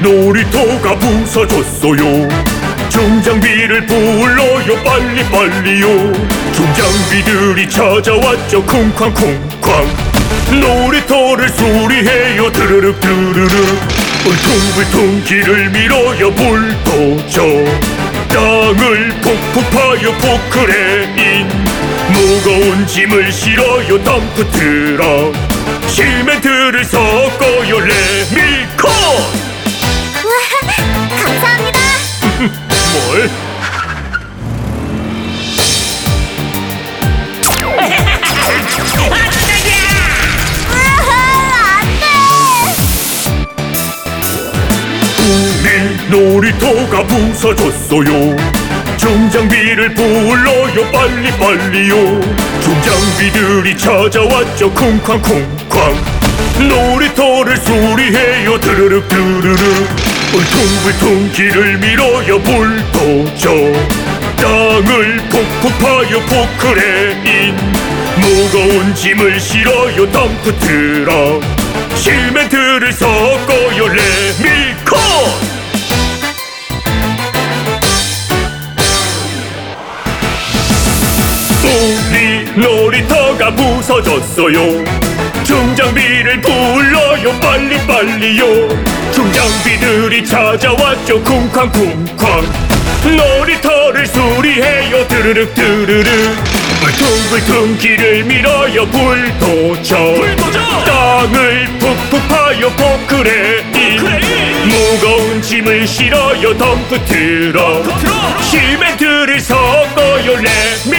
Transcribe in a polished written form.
놀이터가 부서졌어요. 중장비를 불러요, 빨리빨리요. 중장비들이 찾아왔죠, 쿵쾅쿵쾅. 놀이터를 수리해요, 드르륵 드르륵. 울퉁불퉁 길을 밀어요, 불도저. 땅을 푹푹 파요, 포크레인. 무거운 짐을 실어요, 덤프트럭. 시멘트를 섞어요, 레미콘. 우와, 감사합니다. 뭘? 우와, 안 돼. 우리 놀이터가 부서졌어요. 중장비를 불러요, 빨리빨리요. 중장비들이 찾아왔죠, 쿵쾅쿵쾅. 놀이터를 수리해요, 드르륵 드르륵. 울퉁불퉁 길을 밀어요, 불도저. 땅을 푹푹 파요, 포크레인. 무거운 짐을 실어요, 덤프트럭. 시멘트를 섞어요, 레미콘. 우리 놀이터가 부서졌어요. 중장비를 불러요, 빨리빨리요. 중장비들이 찾아왔죠, 쿵쾅쿵쾅. 놀이터를 수리해요, 드르륵 드르륵. 울퉁불퉁 길을 밀어요, 불도저. 땅을 푹푹 파요, 포크레인. 무거운 짐을 실어요, 덤프트럭. 시멘트를 섞어요, 레미콘.